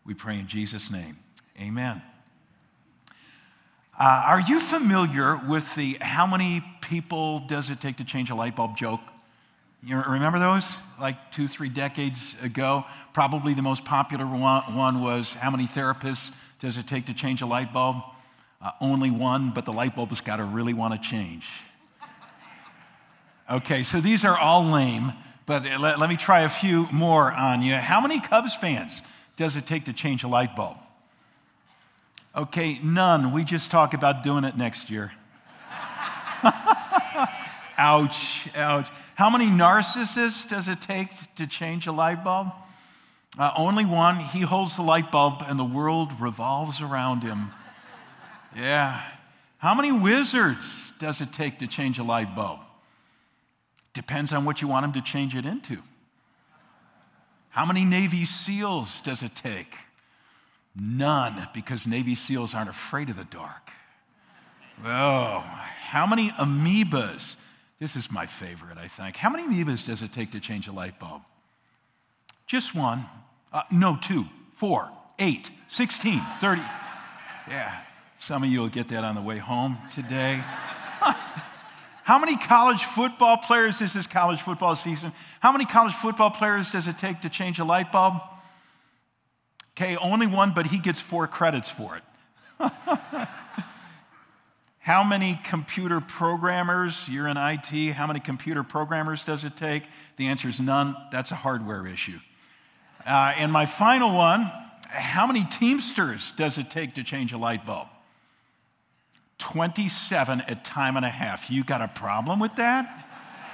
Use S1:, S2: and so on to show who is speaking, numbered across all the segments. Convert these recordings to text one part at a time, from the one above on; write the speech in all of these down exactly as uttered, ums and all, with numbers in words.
S1: We pray in Jesus' name. Amen. Uh, are you familiar with the how many people does it take to change a light bulb joke? You remember those? Like two, three decades ago? Probably the most popular one, one was how many therapists does it take to change a light bulb? Uh, only one, but the light bulb has got to really want to change. Okay, so these are all lame, but let, let me try a few more on you. How many Cubs fans does it take to change a light bulb? Okay, none. We just talk about doing it next year. Ouch, ouch. How many narcissists does it take to change a light bulb? Uh, only one. He holds the light bulb and the world revolves around him. Yeah. How many wizards does it take to change a light bulb? Depends on what you want him to change it into. How many Navy SEALs does it take? None, because Navy SEALs aren't afraid of the dark. Oh, how many amoebas? This is my favorite, I think. How many amoebas does it take to change a light bulb? Just one. Uh, no, two, four, eight, sixteen, thirty. Yeah, some of you will get that on the way home today. How many college football players, this is college football season, how many college football players does it take to change a light bulb? Okay, only one, but he gets four credits for it. How many computer programmers, you're in I T, how many computer programmers does it take? The answer is none. That's a hardware issue. Uh, and my final one, how many Teamsters does it take to change a light bulb? twenty-seven at time and a half. You got a problem with that?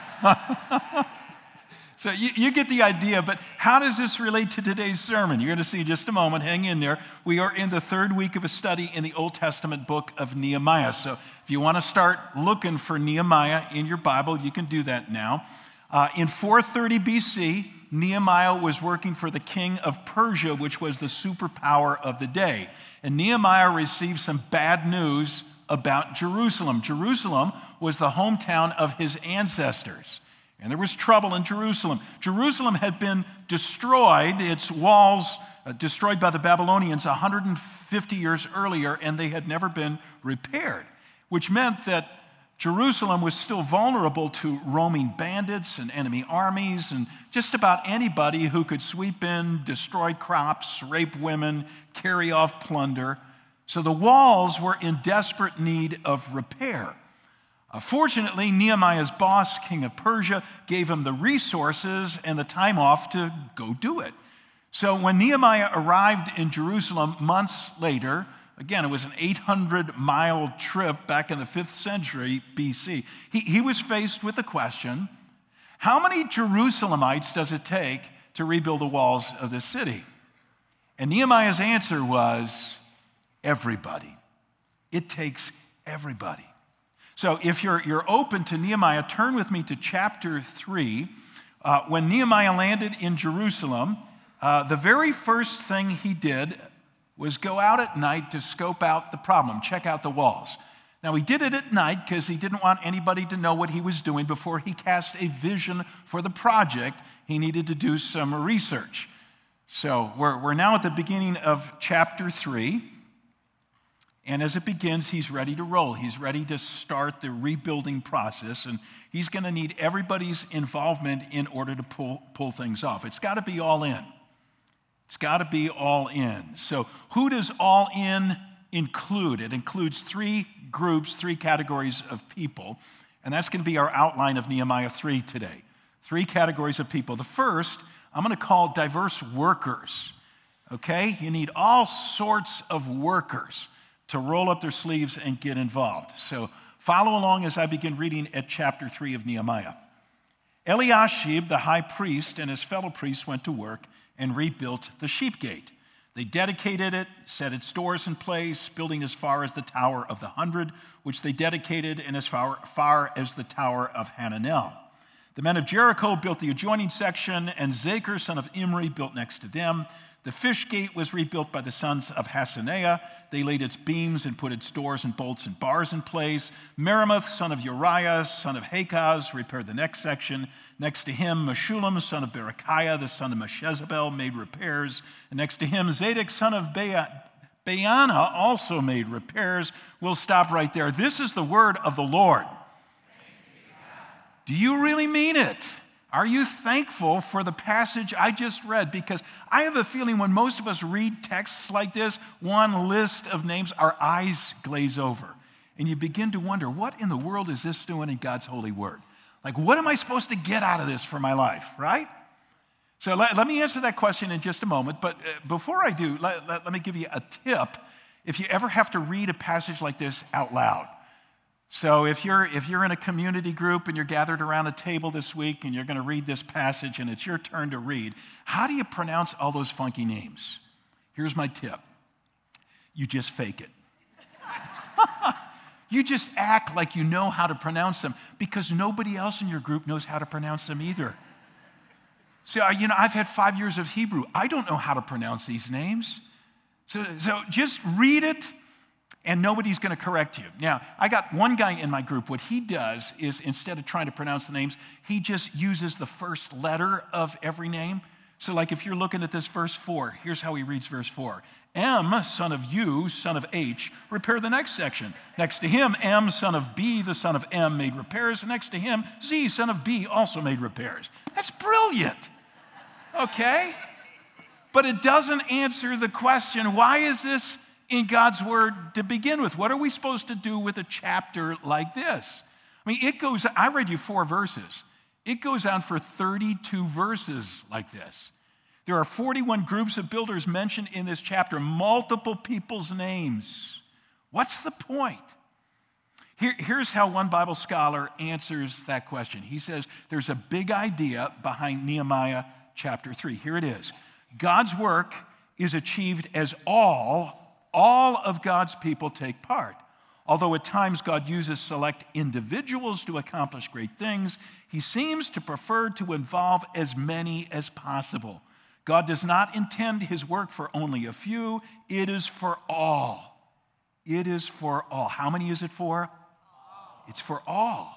S1: So you, you get the idea, but how does this relate to today's sermon? You're going to see in just a moment. Hang in there. We are in the third week of a study in the Old Testament book of Nehemiah. So if you want to start looking for Nehemiah in your Bible, you can do that now. Uh, in four thirty B C, Nehemiah was working for the king of Persia, which was the superpower of the day. And Nehemiah received some bad news about Jerusalem. Jerusalem was the hometown of his ancestors. And there was trouble in Jerusalem. Jerusalem had been destroyed, its walls uh, destroyed by the Babylonians one hundred fifty years earlier, and they had never been repaired, which meant that Jerusalem was still vulnerable to roaming bandits and enemy armies and just about anybody who could sweep in, destroy crops, rape women, carry off plunder. So the walls were in desperate need of repair. Uh, fortunately, Nehemiah's boss, king of Persia, gave him the resources and the time off to go do it. So when Nehemiah arrived in Jerusalem months later, again, it was an eight hundred mile trip back in the fifth century B C, he, he was faced with the question, how many Jerusalemites does it take to rebuild the walls of this city? And Nehemiah's answer was, everybody. It takes everybody. So if you're, you're open to Nehemiah, turn with me to chapter three. Uh, when Nehemiah landed in Jerusalem, uh, the very first thing he did was go out at night to scope out the problem, check out the walls. Now, he did it at night because he didn't want anybody to know what he was doing before he cast a vision for the project. He needed to do some research. So we're, we're now at the beginning of chapter three. And as it begins, he's ready to roll. He's ready to start the rebuilding process, and he's going to need everybody's involvement in order to pull, pull things off. It's got to be all in. It's got to be all in. So who does all in include? It includes three groups, three categories of people, and that's going to be our outline of Nehemiah three today. Three categories of people. The first, I'm going to call diverse workers, okay? You need all sorts of workers to roll up their sleeves and get involved. So follow along as I begin reading at chapter three of Nehemiah. Eliashib, the high priest, and his fellow priests went to work and rebuilt the sheep gate. They dedicated it, set its doors in place, building as far as the Tower of the Hundred, which they dedicated, and as far, far as the Tower of Hananel. The men of Jericho built the adjoining section, and Zachar, son of Imri, built next to them. The The fish gate was rebuilt by the sons of Hassenaah. They laid its beams and put its doors and bolts and bars in place. Meremoth, son of Uriah, son of Hakaz, repaired the next section. Next to him, Meshullam, son of Berechiah, the son of Meshezabel, made repairs. And next to him, Zadok, son of Ba- Baana, also made repairs. We'll stop right there. This is the word of the Lord. Do you really mean it? Are you thankful for the passage I just read? Because I have a feeling when most of us read texts like this, one list of names, our eyes glaze over. And you begin to wonder, what in the world is this doing in God's holy word? Like, what am I supposed to get out of this for my life, right? So let, let me answer that question in just a moment. But uh, before I do, let, let, let me give you a tip if you ever have to read a passage like this out loud. So if you're if you're in a community group and you're gathered around a table this week and you're going to read this passage and it's your turn to read, how do you pronounce all those funky names? Here's my tip. You just fake it. You just act like you know how to pronounce them because nobody else in your group knows how to pronounce them either. So, you know, I've had five years of Hebrew. I don't know how to pronounce these names. So, so just read it. And nobody's going to correct you. Now, I got one guy in my group. What he does is instead of trying to pronounce the names, he just uses the first letter of every name. So like if you're looking at this verse four, here's how he reads verse four. M, son of U, son of H, repair the next section. Next to him, M, son of B, the son of M, made repairs. Next to him, Z, son of B, also made repairs. That's brilliant. Okay? But it doesn't answer the question, why is this in God's word to begin with? What are we supposed to do with a chapter like this? I mean, it goes, I read you four verses. It goes on for thirty-two verses like this. There are forty-one groups of builders mentioned in this chapter, multiple people's names. What's the point? Here, here's how one Bible scholar answers that question. He says, there's a big idea behind Nehemiah chapter three. Here it is. God's work is achieved as all All of God's people take part. Although at times God uses select individuals to accomplish great things, he seems to prefer to involve as many as possible. God does not intend his work for only a few. It is for all. It is for all. How many is it for? It's for all.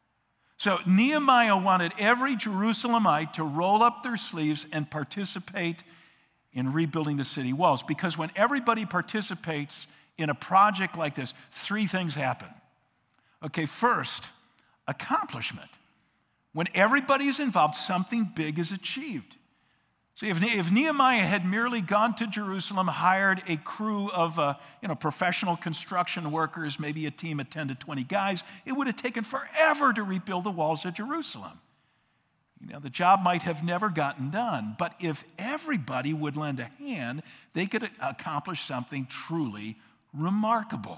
S1: So Nehemiah wanted every Jerusalemite to roll up their sleeves and participate in rebuilding the city walls. Because when everybody participates in a project like this, three things happen. Okay, first, accomplishment. When everybody is involved, something big is achieved. See, if, if Nehemiah had merely gone to Jerusalem, hired a crew of uh, you know, professional construction workers, maybe a team of ten to twenty guys, it would have taken forever to rebuild the walls of Jerusalem. You know, the job might have never gotten done, but if everybody would lend a hand, they could accomplish something truly remarkable.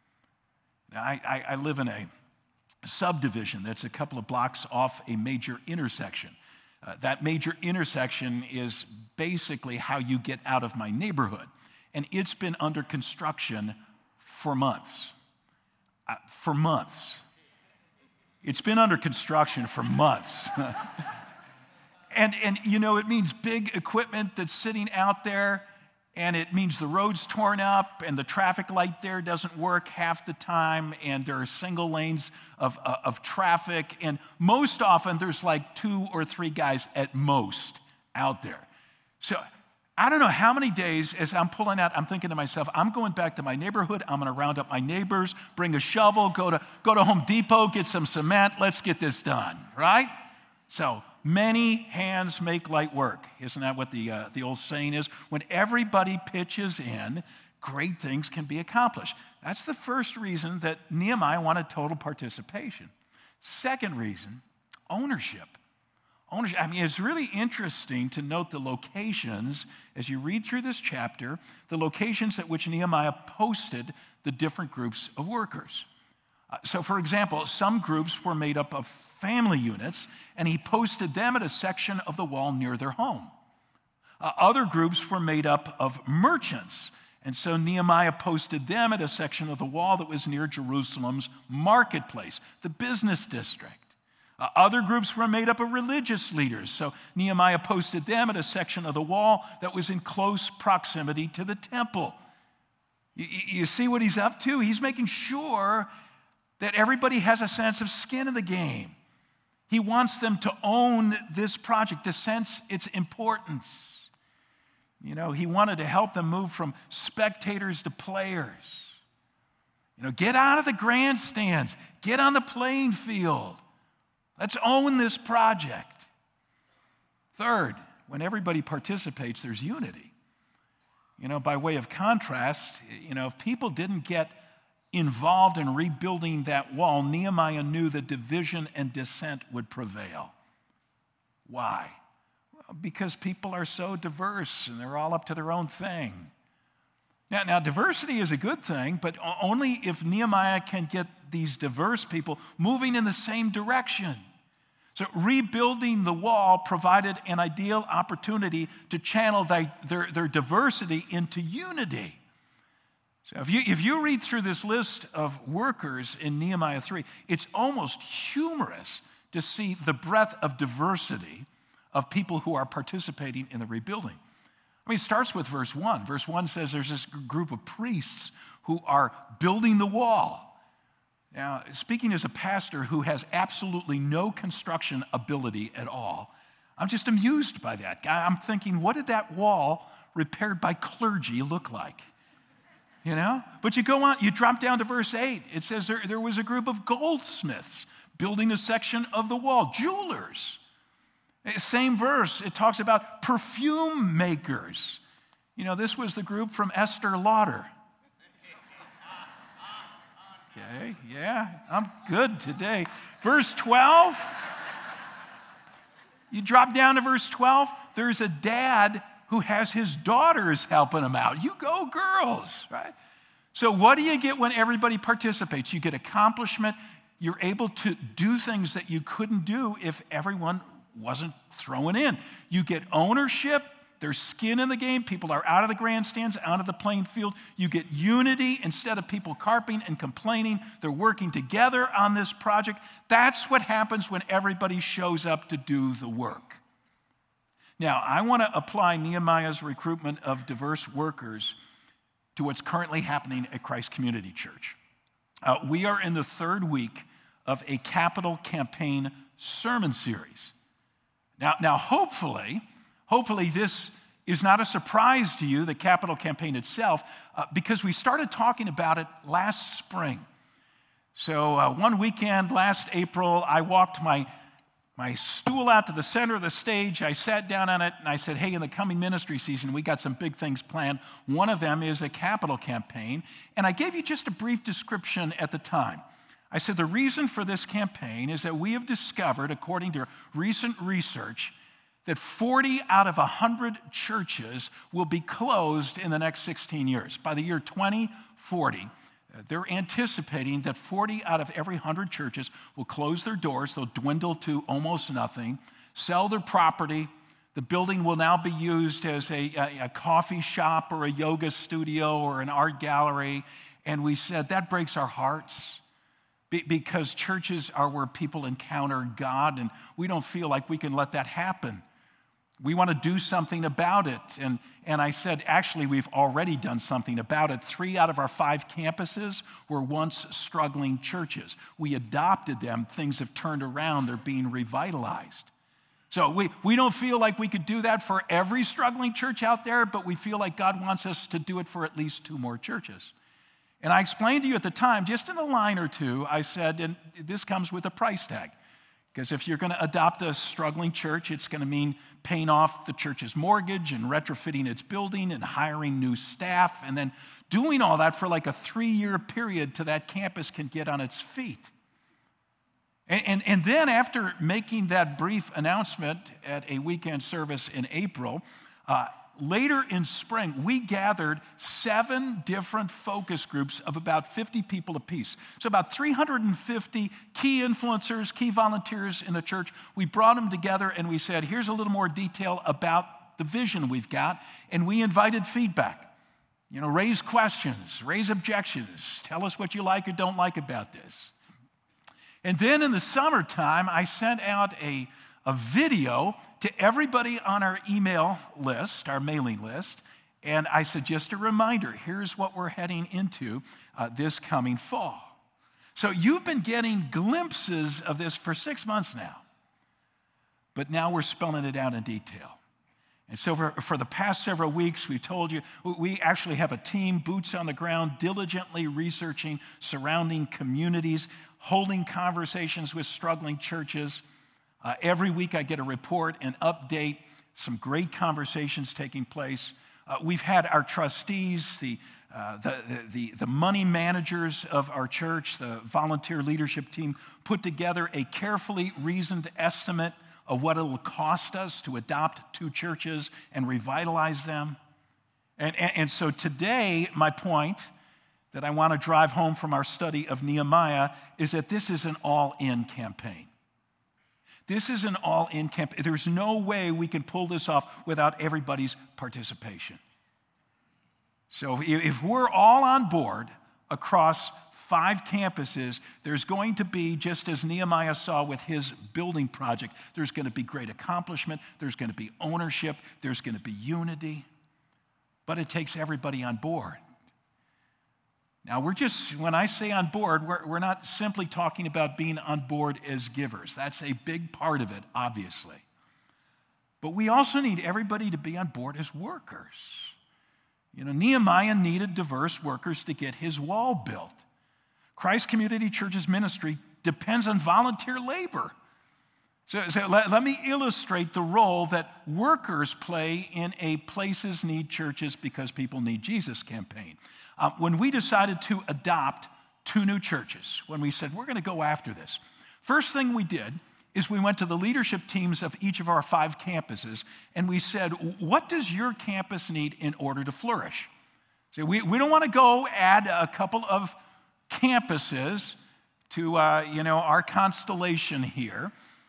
S1: Now, I, I, I live in a subdivision that's a couple of blocks off a major intersection. Uh, that major intersection is basically how you get out of my neighborhood, and it's been under construction for months. Uh, for months. It's been under construction for months. and, and, you know, it means big equipment that's sitting out there, and it means the road's torn up, and the traffic light there doesn't work half the time, and there are single lanes of, uh, of traffic, and most often there's like two or three guys at most out there. So I don't know how many days as I'm pulling out, I'm thinking to myself, I'm going back to my neighborhood. I'm going to round up my neighbors, bring a shovel, go to, go to Home Depot, get some cement. Let's get this done, right? So many hands make light work. Isn't that what the, uh, the old saying is? When everybody pitches in, great things can be accomplished. That's the first reason that Nehemiah wanted total participation. Second reason, ownership. Ownership. I mean, it's really interesting to note the locations, as you read through this chapter, the locations at which Nehemiah posted the different groups of workers. Uh, so, for example, some groups were made up of family units, and he posted them at a section of the wall near their home. Uh, other groups were made up of merchants, and so Nehemiah posted them at a section of the wall that was near Jerusalem's marketplace, the business district. Uh, other groups were made up of religious leaders. So Nehemiah posted them at a section of the wall that was in close proximity to the temple. You, you see what he's up to? He's making sure that everybody has a sense of skin in the game. He wants them to own this project, to sense its importance. You know, he wanted to help them move from spectators to players. You know, get out of the grandstands. Get on the playing field. Let's own this project. Third, when everybody participates, there's unity. You know, by way of contrast, you know, if people didn't get involved in rebuilding that wall, Nehemiah knew that division and dissent would prevail. Why? Well, because people are so diverse and they're all up to their own thing. Now, now, diversity is a good thing, but only if Nehemiah can get these diverse people moving in the same direction. So rebuilding the wall provided an ideal opportunity to channel their, their, their diversity into unity. So if you, if you read through this list of workers in Nehemiah three, it's almost humorous to see the breadth of diversity of people who are participating in the rebuilding. I mean, it starts with verse one. Verse one says there's this group of priests who are building the wall. Now, speaking as a pastor who has absolutely no construction ability at all, I'm just amused by that. I'm thinking, what did that wall repaired by clergy look like? You know? But you go on, you drop down to verse eight. It says there, there was a group of goldsmiths building a section of the wall, jewelers. Same verse, it talks about perfume makers. You know, this was the group from Esther Lauder. Okay, yeah, I'm good today. Verse twelve, you drop down to verse twelve, there's a dad who has his daughters helping him out. You go, girls, right? So what do you get when everybody participates? You get accomplishment. You're able to do things that you couldn't do if everyone wasn't throwing in. You get ownership. There's skin in the game. People are out of the grandstands, out of the playing field. You get unity instead of people carping and complaining. They're working together on this project. That's what happens when everybody shows up to do the work. Now, I want to apply Nehemiah's recruitment of diverse workers to what's currently happening at Christ Community Church. Uh, we are in the third week of a capital campaign sermon series. Now, now hopefully, hopefully this is not a surprise to you, the capital campaign itself, uh, because we started talking about it last spring. So uh, one weekend last April, I walked my my stool out to the center of the stage. I sat down on it and I said, hey, in the coming ministry season, we got some big things planned. One of them is a capital campaign. And I gave you just a brief description at the time. I said, the reason for this campaign is that we have discovered, according to recent research, that forty out of one hundred churches will be closed in the next sixteen years. By the year twenty forty, they're anticipating that forty out of every one hundred churches will close their doors. They'll dwindle to almost nothing, sell their property. The building will now be used as a, a, a coffee shop or a yoga studio or an art gallery. And we said, that breaks our hearts be, because churches are where people encounter God, and we don't feel like we can let that happen. We want to do something about it. And, and I said, actually, we've already done something about it. Three out of our five campuses were once struggling churches. We adopted them. Things have turned around. They're being revitalized. So we, we don't feel like we could do that for every struggling church out there, but we feel like God wants us to do it for at least two more churches. And I explained to you at the time, just in a line or two, I said, and this comes with a price tag. Because if you're going to adopt a struggling church, it's going to mean paying off the church's mortgage and retrofitting its building and hiring new staff and then doing all that for like a three-year period till that campus can get on its feet. And, and, and then after making that brief announcement at a weekend service in April, uh, later in spring, we gathered seven different focus groups of about fifty people apiece. So about three hundred fifty key influencers, key volunteers in the church. We brought them together and we said, here's a little more detail about the vision we've got. And we invited feedback. You know, raise questions, raise objections, tell us what you like or don't like about this. And then in the summertime, I sent out a, a video to everybody on our email list, our mailing list. And I said, just a reminder, here's what we're heading into uh, this coming fall. So you've been getting glimpses of this for six months now. But now we're spelling it out in detail. And so for, for the past several weeks, we've told you, we actually have a team, boots on the ground, diligently researching surrounding communities, holding conversations with struggling churches. Uh, every week I get a report, an update, some great conversations taking place. Uh, we've had our trustees, the, uh, the, the, the money managers of our church, the volunteer leadership team, put together a carefully reasoned estimate of what it'll cost us to adopt two churches and revitalize them. And, and, and so today, my point that I want to drive home from our study of Nehemiah is that this is an all-in campaign. This is an all-in campaign. There's no way we can pull this off without everybody's participation. So if, if we're all on board across five campuses, there's going to be, just as Nehemiah saw with his building project, there's going to be great accomplishment, there's going to be ownership, there's going to be unity, but it takes everybody on board. Now, we're just, when I say on board, we're, we're not simply talking about being on board as givers. That's a big part of it, obviously. But we also need everybody to be on board as workers. You know, Nehemiah needed diverse workers to get his wall built. Christ Community Church's ministry depends on volunteer labor. So, so let, let me illustrate the role that workers play in a Places Need Churches Because People Need Jesus campaign. Uh, when we decided to adopt two new churches, when we said we're going to go after this, first thing we did is we went to the leadership teams of each of our five campuses and we said, what does your campus need in order to flourish? So we, we don't want to go add a couple of campuses to uh, you know, our constellation here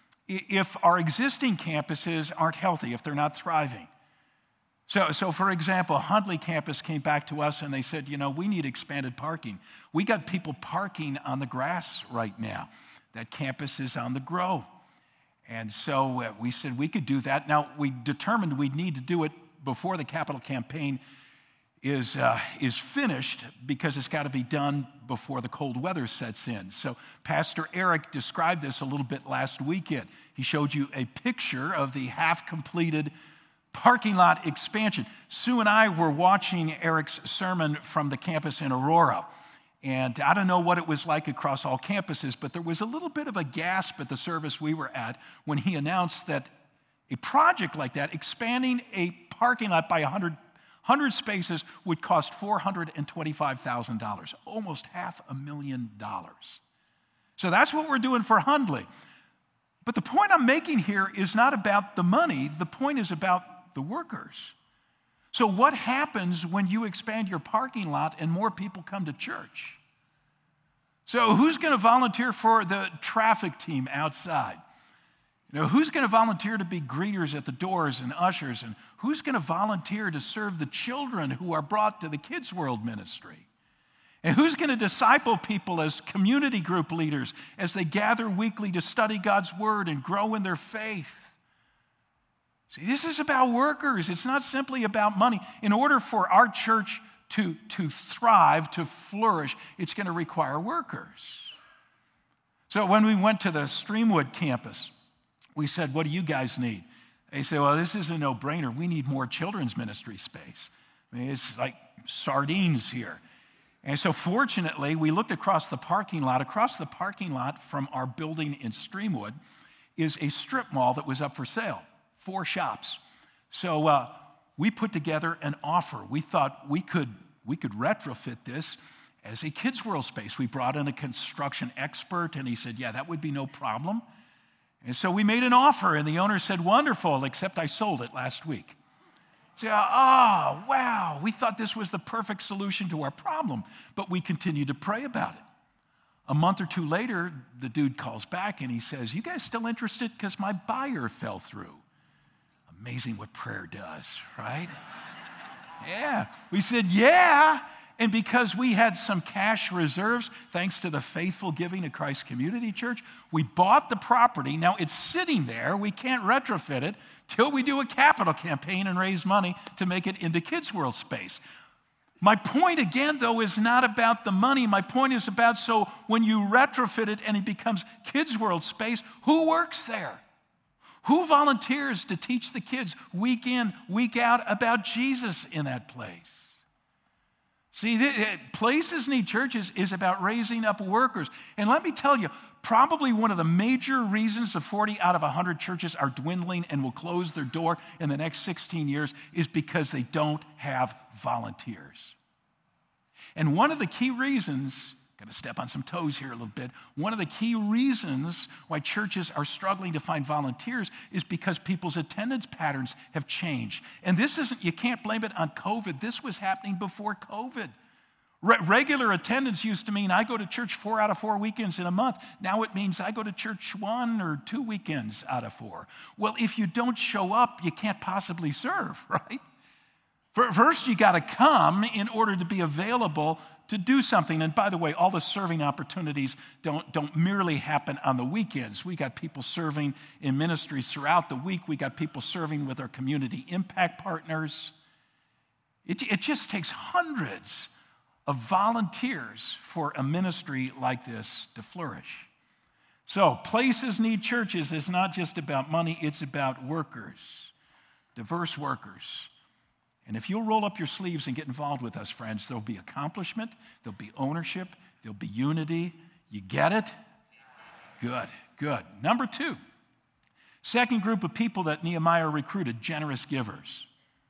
S1: if our existing campuses aren't healthy, if they're not thriving. So, so for example, Hundley campus came back to us and they said, you know, we need expanded parking. We got people parking on the grass right now. That campus is on the grow. And so uh, we said we could do that. Now, we determined we'd need to do it before the capital campaign is, uh, is finished because it's got to be done before the cold weather sets in. So Pastor Eric described this a little bit last weekend. He showed you a picture of the half-completed parking lot expansion. Sue and I were watching Eric's sermon from the campus in Aurora. And I don't know what it was like across all campuses, but there was a little bit of a gasp at the service we were at when he announced that a project like that, expanding a parking lot by one hundred, one hundred spaces, would cost four hundred twenty-five thousand dollars, almost half a million dollars. So that's what we're doing for Hundley. But the point I'm making here is not about the money. The point is about the workers. So what happens when you expand your parking lot and more people come to church? So who's going to volunteer for the traffic team outside? You know, who's going to volunteer to be greeters at the doors and ushers? And who's going to volunteer to serve the children who are brought to the Kids World ministry? And who's going to disciple people as community group leaders as they gather weekly to study God's word and grow in their faith? See, this is about workers. It's not simply about money. In order for our church to, to thrive, to flourish, it's going to require workers. So when we went to the Streamwood campus, we said, what do you guys need? They said, well, this is a no-brainer. We need more children's ministry space. I mean, it's like sardines here. And so fortunately, we looked across the parking lot. Across the parking lot from our building in Streamwood is a strip mall that was up for sale. Four shops. So uh, we put together an offer. We thought we could, we could retrofit this as a Kids World space. We brought in a construction expert, and he said, yeah, that would be no problem. And so we made an offer, and the owner said, wonderful, except I sold it last week. So, oh, wow, we thought this was the perfect solution to our problem, but we continued to pray about it. A month or two later, the dude calls back, and he says, you guys still interested? Because my buyer fell through. Amazing what prayer does, right? Yeah. We said, yeah. And because we had some cash reserves, thanks to the faithful giving of Christ Community Church, we bought the property. Now it's sitting there. We can't retrofit it till we do a capital campaign and raise money to make it into Kids World space. My point again, though, is not about the money. My point is about, so when you retrofit it and it becomes Kids World space, who works there? Who volunteers to teach the kids week in, week out about Jesus in that place? See, Places Need Churches is about raising up workers. And let me tell you, probably one of the major reasons the forty out of one hundred churches are dwindling and will close their door in the next sixteen years is because they don't have volunteers. And one of the key reasons, going to step on some toes here a little bit, one of the key reasons why churches are struggling to find volunteers is because people's attendance patterns have changed. And this isn't, you can't blame it on COVID. This was happening before COVID. Re- regular attendance used to mean I go to church four out of four weekends in a month. Now it means I go to church one or two weekends out of four. Well, if you don't show up, you can't possibly serve, right? First, you got to come in order to be available to do something. And by the way, all the serving opportunities don't, don't merely happen on the weekends. We got people serving in ministries throughout the week. We got people serving with our community impact partners. It, it just takes hundreds of volunteers for a ministry like this to flourish. So, Places Need Churches is not just about money, it's about workers, diverse workers. And if you'll roll up your sleeves and get involved with us, friends, there'll be accomplishment, there'll be ownership, there'll be unity. You get it? Good, good. Number two, second group of people that Nehemiah recruited, generous givers.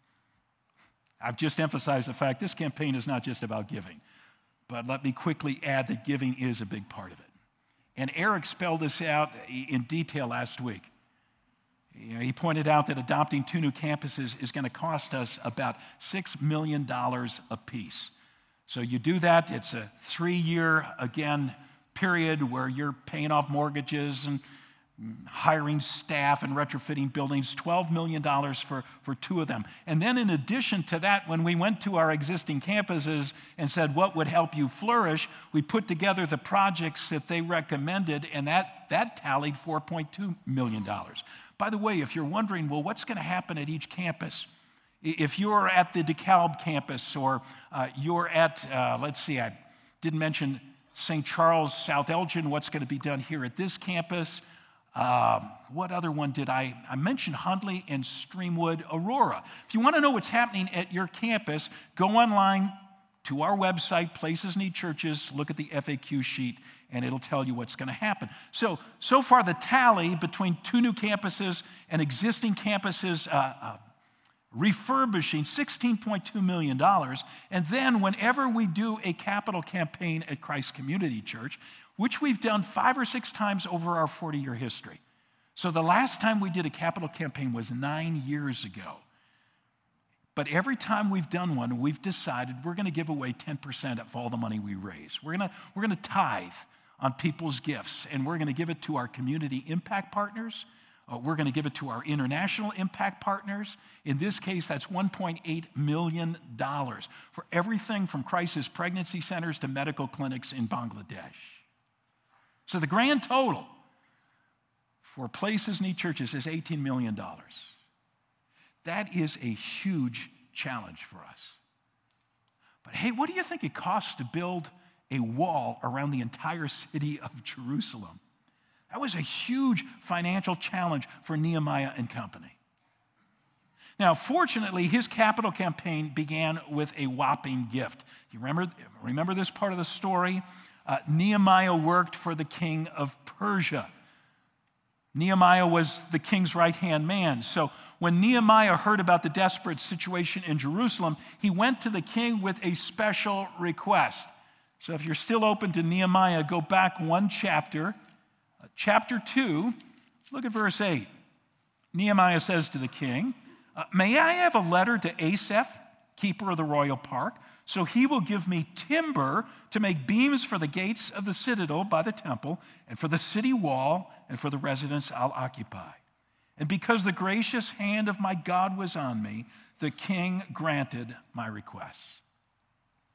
S1: I've just emphasized the fact this campaign is not just about giving, but let me quickly add that giving is a big part of it. And Eric spelled this out in detail last week. You know, he pointed out that adopting two new campuses is going to cost us about six million dollars apiece. So you do that, it's a three-year, again, period where you're paying off mortgages and hiring staff and retrofitting buildings, twelve million dollars for, for two of them. And then in addition to that, when we went to our existing campuses and said, what would help you flourish, we put together the projects that they recommended, and that, that tallied four point two million dollars. By the way, if you're wondering, well, what's going to happen at each campus? If you're at the DeKalb campus or uh, you're at, uh, let's see, I didn't mention Saint Charles, South Elgin, what's going to be done here at this campus? Um, what other one did I, I mentioned Hundley and Streamwood, Aurora. If you want to know what's happening at your campus, go online to our website, Places Need Churches, look at the F A Q sheet, and it'll tell you what's going to happen. So, so far the tally between two new campuses and existing campuses uh, uh, refurbishing, sixteen point two million dollars. And then whenever we do a capital campaign at Christ Community Church, which we've done five or six times over our forty-year history. So the last time we did a capital campaign was nine years ago. But every time we've done one, we've decided we're going to give away ten percent of all the money we raise. We're going to, we're going to tithe on people's gifts, and we're going to give it to our community impact partners. Uh, we're going to give it to our international impact partners. In this case, that's one point eight million dollars for everything from crisis pregnancy centers to medical clinics in Bangladesh. So the grand total for Places Need Churches is eighteen million dollars. That is a huge challenge for us. But hey, what do you think it costs to build a wall around the entire city of Jerusalem? That was a huge financial challenge for Nehemiah and company. Now, fortunately, his capital campaign began with a whopping gift. You remember, remember this part of the story? Uh, Nehemiah worked for the king of Persia. Nehemiah was the king's right-hand man. So when Nehemiah heard about the desperate situation in Jerusalem, he went to the king with a special request. So if you're still open to Nehemiah, go back one chapter. Uh, chapter two, look at verse eight. Nehemiah says to the king, uh, may I have a letter to Asaph, keeper of the royal park, so he will give me timber to make beams for the gates of the citadel by the temple, and for the city wall, and for the residence I'll occupy. And because the gracious hand of my God was on me, the king granted my request.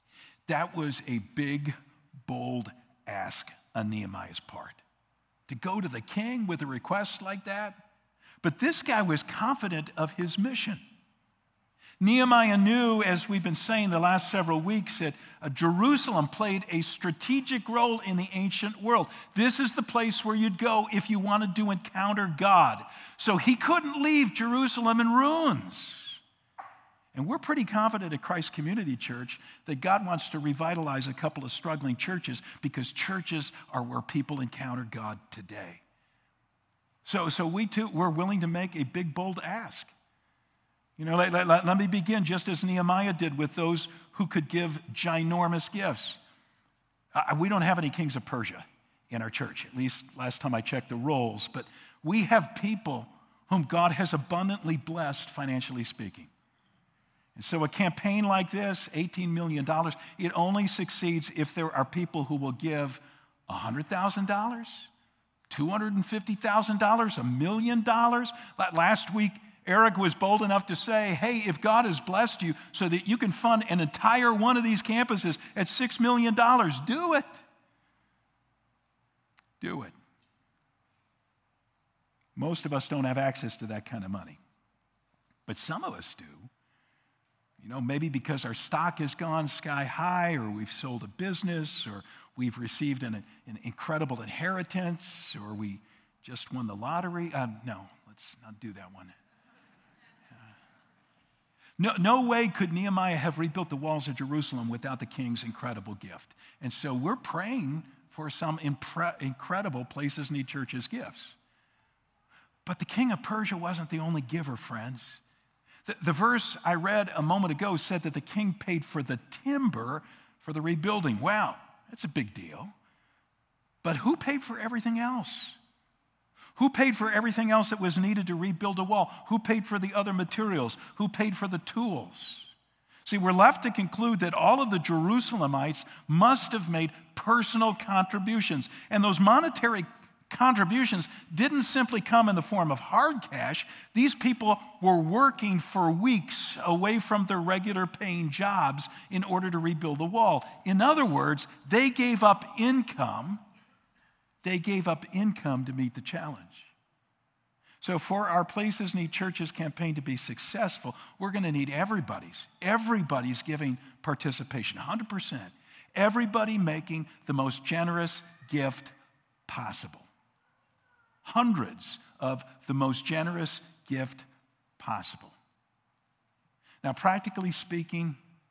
S1: That was a big, bold ask on Nehemiah's part. To go to the king with a request like that? But this guy was confident of his mission. Nehemiah knew, as we've been saying the last several weeks, that uh, Jerusalem played a strategic role in the ancient world. This is the place where you'd go if you wanted to encounter God. So he couldn't leave Jerusalem in ruins. And we're pretty confident at Christ Community Church that God wants to revitalize a couple of struggling churches because churches are where people encounter God today. So, so we too, we're willing to make a big, bold ask. You know, let, let, let me begin just as Nehemiah did with those who could give ginormous gifts. Uh, we don't have any kings of Persia in our church, at least last time I checked the rolls, but we have people whom God has abundantly blessed, financially speaking. And so a campaign like this, eighteen million dollars, it only succeeds if there are people who will give one hundred thousand dollars, two hundred fifty thousand dollars, a million dollars. Last week, Eric was bold enough to say, hey, if God has blessed you so that you can fund an entire one of these campuses at six million dollars, do it. Do it. Most of us don't have access to that kind of money, but some of us do. You know, maybe because our stock has gone sky high, or we've sold a business, or we've received an, an incredible inheritance, or we just won the lottery. Um, no, let's not do that one. No, no way could Nehemiah have rebuilt the walls of Jerusalem without the king's incredible gift. And so we're praying for some impre- incredible Places Need Churches gifts. But the king of Persia wasn't the only giver, friends. The, the verse I read a moment ago said that the king paid for the timber for the rebuilding. Wow, that's a big deal. But who paid for everything else? Who paid for everything else that was needed to rebuild a wall? Who paid for the other materials? Who paid for the tools? See, we're left to conclude that all of the Jerusalemites must have made personal contributions. And those monetary contributions didn't simply come in the form of hard cash. These people were working for weeks away from their regular paying jobs in order to rebuild the wall. In other words, they gave up income. They gave up income to meet the challenge. So for our Places Need Churches campaign to be successful, we're going to need everybody's, everybody's giving participation, one hundred percent. Everybody making the most generous gift possible. Hundreds of the most generous gift possible. Now, practically speaking,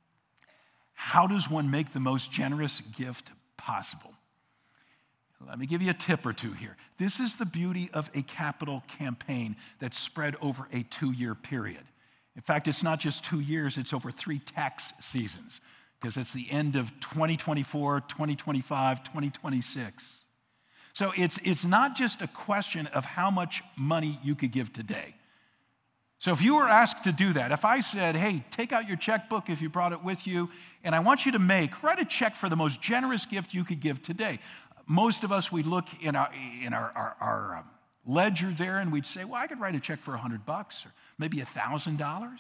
S1: how does one make the most generous gift possible? Let me give you a tip or two here. This is the beauty of a capital campaign that's spread over a two-year period. In fact, it's not just two years, it's over three tax seasons, because it's the end of twenty twenty-four, twenty twenty-five, twenty twenty-six. So it's, it's not just a question of how much money you could give today. So if you were asked to do that, if I said, hey, take out your checkbook if you brought it with you, and I want you to make, write a check for the most generous gift you could give today. Most of us, we'd look in our, in our, our, our um, ledger there and we'd say, well, I could write a check for a hundred bucks or maybe a thousand dollars.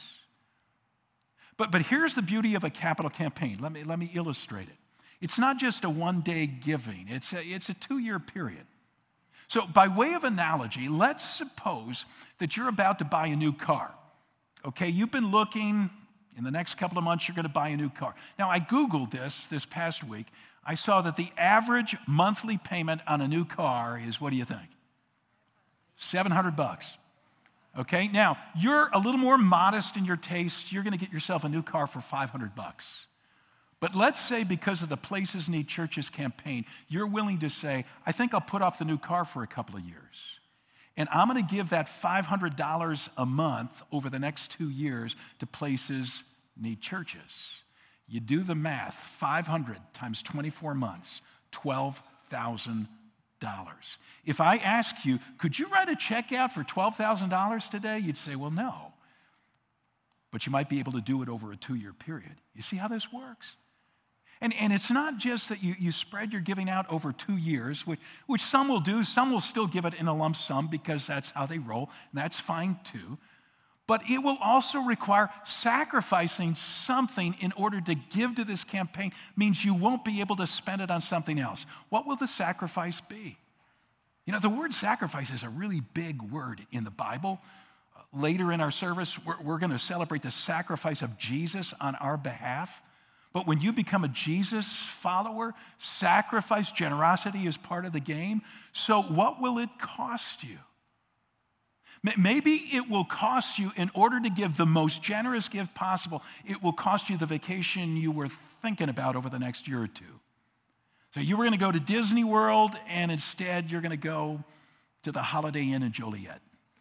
S1: But but here's the beauty of a capital campaign. Let me, let me illustrate it. It's not just a one-day giving. It's a, it's a two-year period. So by way of analogy, let's suppose that you're about to buy a new car. Okay, you've been looking, in the next couple of months, you're going to buy a new car. Now, I Googled this this past week. I saw that the average monthly payment on a new car is, what do you think? seven hundred bucks. Okay, now, you're a little more modest in your taste. You're going to get yourself a new car for five hundred bucks. But let's say because of the Places Need Churches campaign, you're willing to say, I think I'll put off the new car for a couple of years. And I'm going to give that five hundred dollars a month over the next two years to Places Need Churches. You do the math, five hundred times twenty-four months, twelve thousand dollars. If I ask you, could you write a check out for twelve thousand dollars today? You'd say, well, no. But you might be able to do it over a two-year period. You see how this works? And, and it's not just that you, you spread your giving out over two years, which, which some will do. Some will still give it in a lump sum because that's how they roll, and that's fine too. But it will also require sacrificing something in order to give to this campaign. Means you won't be able to spend it on something else. What will the sacrifice be? You know, the word sacrifice is a really big word in the Bible. Uh, later in our service, we're, we're going to celebrate the sacrifice of Jesus on our behalf. But when you become a Jesus follower, sacrifice, generosity is part of the game. So what will it cost you? Maybe it will cost you, in order to give the most generous gift possible, it will cost you the vacation you were thinking about over the next year or two. So you were going to go to Disney World, and instead you're going to go to the Holiday Inn in Joliet.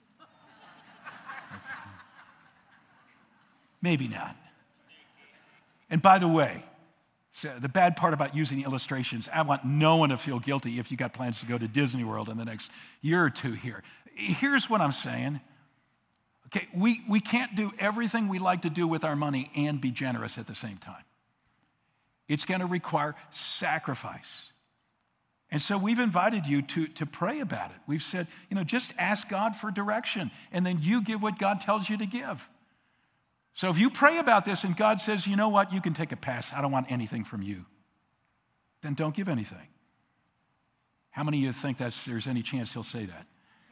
S1: Maybe not. And by the way, so the bad part about using illustrations, I want no one to feel guilty if you got plans to go to Disney World in the next year or two here. Here's what I'm saying. Okay, we, we can't do everything we like to do with our money and be generous at the same time. It's going to require sacrifice. And so we've invited you to, to pray about it. We've said, you know, just ask God for direction, and then you give what God tells you to give. So if you pray about this and God says, you know what, you can take a pass, I don't want anything from you, then don't give anything. How many of you think that's, there's any chance he'll say that?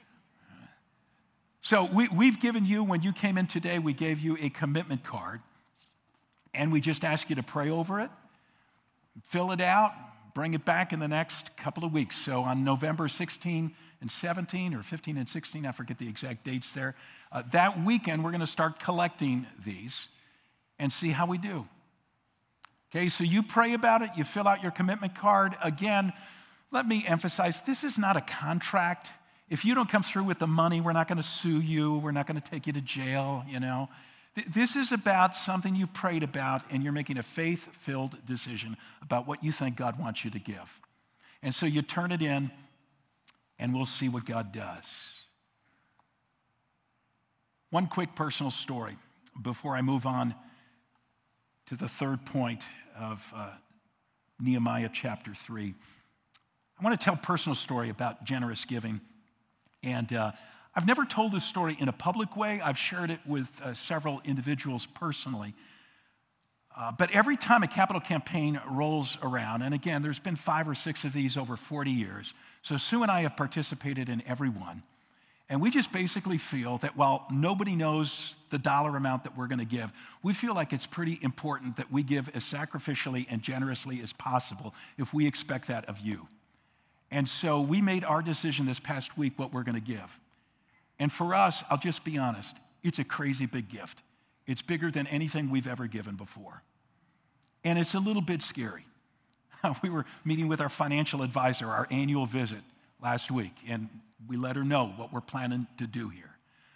S1: So we, we've given you, when you came in today, we gave you a commitment card, and we just ask you to pray over it, fill it out, bring it back in the next couple of weeks. So on November sixteenth and seventeenth, or fifteen and sixteen, I forget the exact dates there, uh, that weekend we're going to start collecting these and see how we do. Okay, so you pray about it, you fill out your commitment card. Again, let me emphasize, this is not a contract. If you don't come through with the money, we're not going to sue you. We're not going to take you to jail, you know. This is about something you prayed about, and you're making a faith-filled decision about what you think God wants you to give. And so you turn it in, and we'll see what God does. One quick personal story before I move on to the third point of uh, Nehemiah chapter three. I want to tell a personal story about generous giving. And uh, I've never told this story in a public way. I've shared it with uh, several individuals personally. Uh, but every time a capital campaign rolls around, and again, there's been five or six of these over forty years, so Sue and I have participated in every one. And we just basically feel that while nobody knows the dollar amount that we're going to give, we feel like it's pretty important that we give as sacrificially and generously as possible if we expect that of you. And so we made our decision this past week what we're going to give. And for us, I'll just be honest, it's a crazy big gift. It's bigger than anything we've ever given before. And it's a little bit scary. We were meeting with our financial advisor, our annual visit last week, and we let her know what we're planning to do here.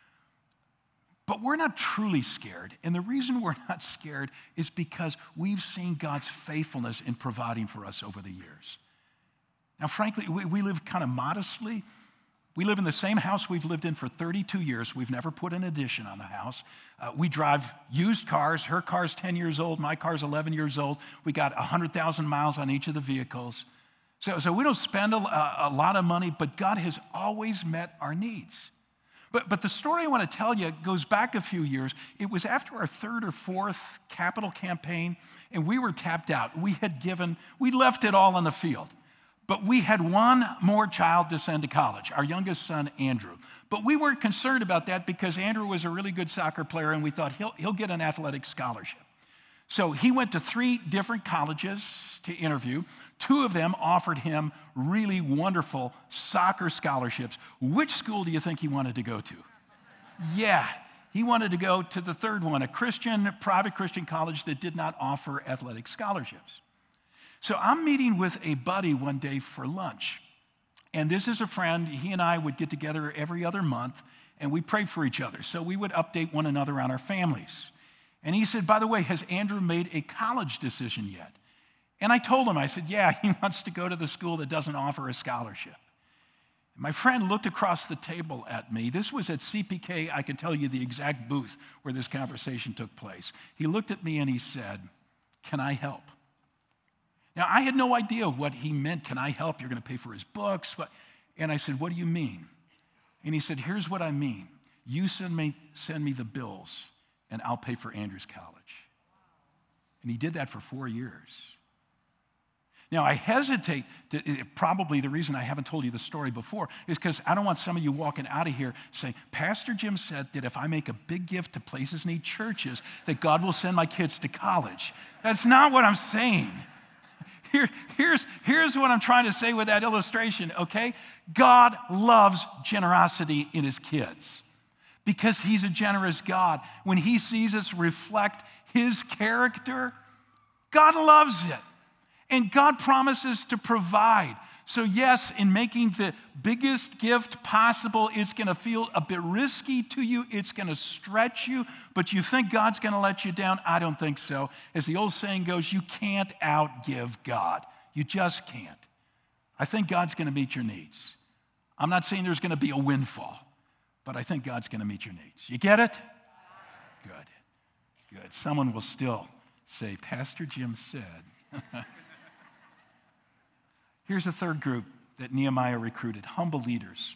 S1: But we're not truly scared. And the reason we're not scared is because we've seen God's faithfulness in providing for us over the years. Now, frankly, we, we live kind of modestly. We live in the same house we've lived in for thirty-two years. We've never put an addition on the house. Uh, we drive used cars. Her car's ten years old. My car's eleven years old. We got one hundred thousand miles on each of the vehicles. So, so we don't spend a, a lot of money, but God has always met our needs. But, but the story I want to tell you goes back a few years. It was after our third or fourth capital campaign, and we were tapped out. We had given, we left it all on the field. But we had one more child to send to college, our youngest son, Andrew. But we weren't concerned about that because Andrew was a really good soccer player, and we thought he'll, he'll get an athletic scholarship. So he went to three different colleges to interview. Two of them offered him really wonderful soccer scholarships. Which school do you think he wanted to go to? Yeah, he wanted to go to the third one, a Christian, private Christian college that did not offer athletic scholarships. So I'm meeting with a buddy one day for lunch. And this is a friend. He and I would get together every other month, and we pray for each other. So we would update one another on our families. And he said, by the way, has Andrew made a college decision yet? And I told him, I said, yeah, he wants to go to the school that doesn't offer a scholarship. My friend looked across the table at me. This was at C P K. I can tell you the exact booth where this conversation took place. He looked at me and he said, can I help? Now, I had no idea what he meant. Can I help? You're going to pay for his books. And I said, what do you mean? And he said, here's what I mean. You send me, send me the bills, and I'll pay for Andrew's college. And he did that for four years. Now, I hesitate, to, probably the reason I haven't told you the story before is because I don't want some of you walking out of here saying, Pastor Jim said that if I make a big gift to Places Need Churches, that God will send my kids to college. That's not what I'm saying. Here, here's, here's what I'm trying to say with that illustration, okay? God loves generosity in his kids because he's a generous God. When he sees us reflect his character, God loves it. And God promises to provide. So yes, in making the biggest gift possible, it's going to feel a bit risky to you. It's going to stretch you. But you think God's going to let you down? I don't think so. As the old saying goes, you can't outgive God. You just can't. I think God's going to meet your needs. I'm not saying there's going to be a windfall, but I think God's going to meet your needs. You get it? Good. Good. Someone will still say, Pastor Jim said. Here's a third group that Nehemiah recruited, humble leaders.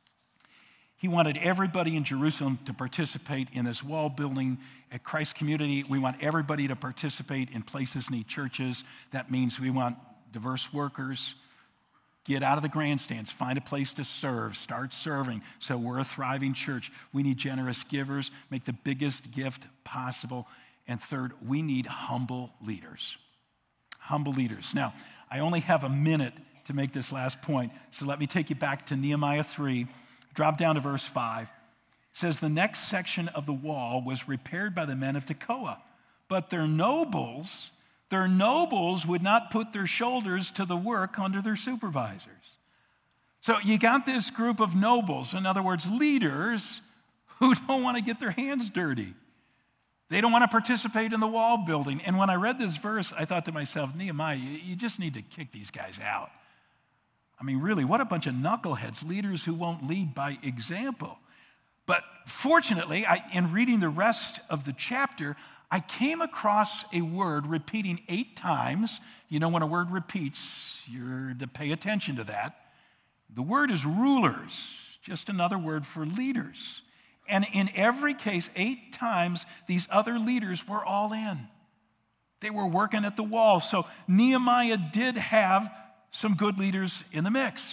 S1: He wanted everybody in Jerusalem to participate in this wall building at Christ Community. We want everybody to participate in Places Need Churches. That means we want diverse workers. Get out of the grandstands, find a place to serve, start serving so we're a thriving church. We need generous givers, make the biggest gift possible. And third, we need humble leaders. Humble leaders. Now, I only have a minute to make this last point, so let me take you back to Nehemiah three. Drop down to verse five. It says, the next section of the wall was repaired by the men of Tekoa, but their nobles, their nobles would not put their shoulders to the work under their supervisors. So you got this group of nobles, in other words, leaders, who don't want to get their hands dirty. They don't want to participate in the wall building. And when I read this verse, I thought to myself, Nehemiah, you just need to kick these guys out. I mean, really, what a bunch of knuckleheads, leaders who won't lead by example. But fortunately, I, in reading the rest of the chapter, I came across a word repeating eight times. You know, when a word repeats, you're to pay attention to that. The word is rulers, just another word for leaders. And in every case, eight times, these other leaders were all in. They were working at the wall. So Nehemiah did have some good leaders in the mix.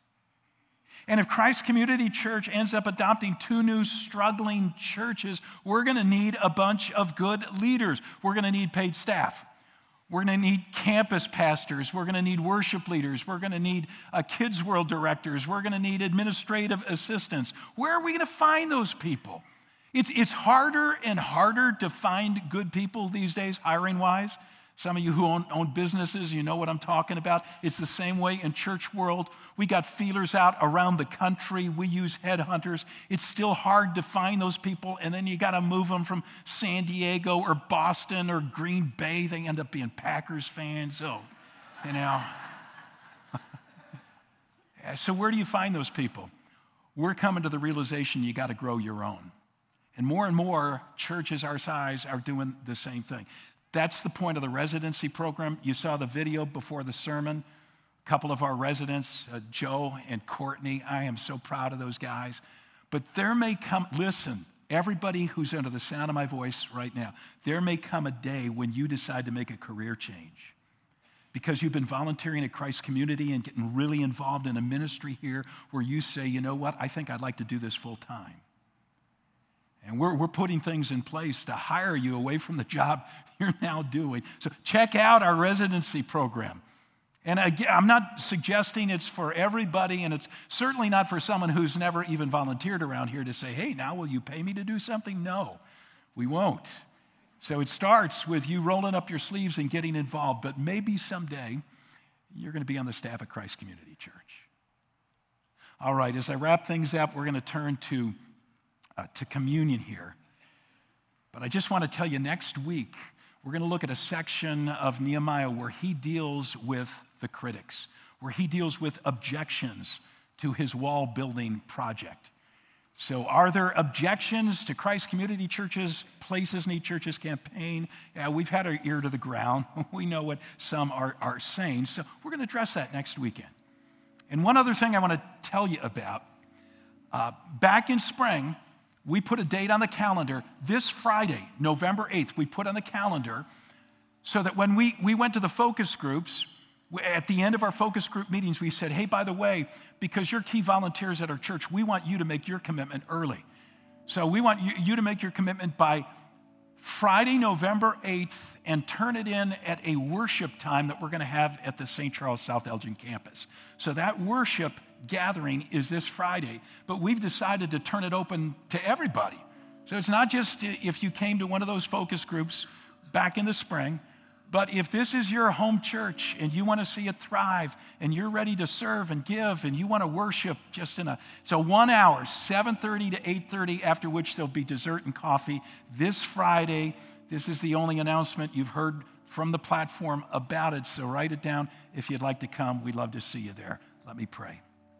S1: And if Christ Community Church ends up adopting two new struggling churches, we're going to need a bunch of good leaders. We're going to need paid staff. We're going to need campus pastors. We're going to need worship leaders. We're going to need uh, Kids World directors. We're going to need administrative assistants. Where are we going to find those people? It's, it's harder and harder to find good people these days, hiring-wise. Some of you who own, own businesses, you know what I'm talking about. It's the same way in church world. We got feelers out around the country. We use headhunters. It's still hard to find those people, and then you got to move them from San Diego or Boston or Green Bay. They end up being Packers fans. So, you know. So where do you find those people? We're coming to the realization you got to grow your own. And more and more churches our size are doing the same thing. That's the point of the residency program. You saw the video before the sermon. A couple of our residents, uh, Joe and Courtney, I am so proud of those guys. But there may come, listen, everybody who's under the sound of my voice right now, there may come a day when you decide to make a career change. Because you've been volunteering at Christ Community and getting really involved in a ministry here where you say, you know what, I think I'd like to do this full time. And we're, we're putting things in place to hire you away from the job you're now doing. So check out our residency program. And again, I'm not suggesting it's for everybody, and it's certainly not for someone who's never even volunteered around here to say, hey, now will you pay me to do something? No, we won't. So it starts with you rolling up your sleeves and getting involved, but maybe someday you're going to be on the staff at Christ Community Church. All right, as I wrap things up, we're going to turn to Uh, to communion here. But I just want to tell you, next week, we're going to look at a section of Nehemiah where he deals with the critics, where he deals with objections to his wall building project. So are there objections to Christ Community Churches, Places Need Churches campaign? Yeah, we've had our ear to the ground. We know what some are, are saying. So we're going to address that next weekend. And one other thing I want to tell you about. Uh, back in spring, we put a date on the calendar. This Friday, November eighth, we put on the calendar so that when we, we went to the focus groups, at the end of our focus group meetings, we said, hey, by the way, because you're key volunteers at our church, we want you to make your commitment early. So we want you, you to make your commitment by Friday, November eighth, and turn it in at a worship time that we're going to have at the Saint Charles South Elgin campus. So that worship gathering is this Friday, but we've decided to turn it open to everybody. So it's not just if you came to one of those focus groups back in the spring, but if this is your home church and you want to see it thrive and you're ready to serve and give and you want to worship just in a, so one hour, seven thirty to eight thirty, after which there'll be dessert and coffee this Friday. This is the only announcement you've heard from the platform about it, so write it down. If you'd like to come, we'd love to see you there. Let me pray.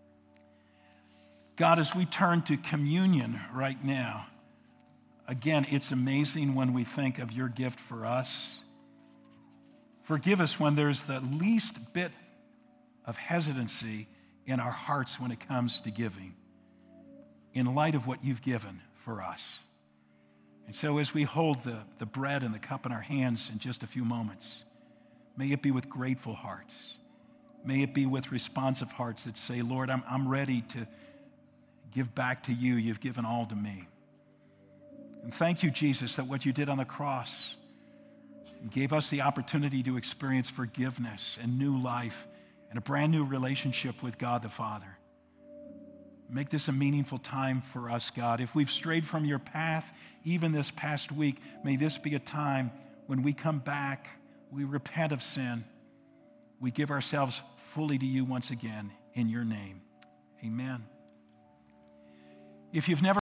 S1: God, as we turn to communion right now, again, it's amazing when we think of your gift for us. Forgive us when there's the least bit of hesitancy in our hearts when it comes to giving, in light of what you've given for us. And so as we hold the, the bread and the cup in our hands in just a few moments, may it be with grateful hearts. May it be with responsive hearts that say, Lord, I'm, I'm ready to give back to you. You've given all to me. And thank you, Jesus, that what you did on the cross gave us the opportunity to experience forgiveness and new life and a brand new relationship with God the Father. Make this a meaningful time for us, God. If we've strayed from your path, even this past week, may this be a time when we come back, we repent of sin, we give ourselves fully to you once again in your name. Amen. If you've never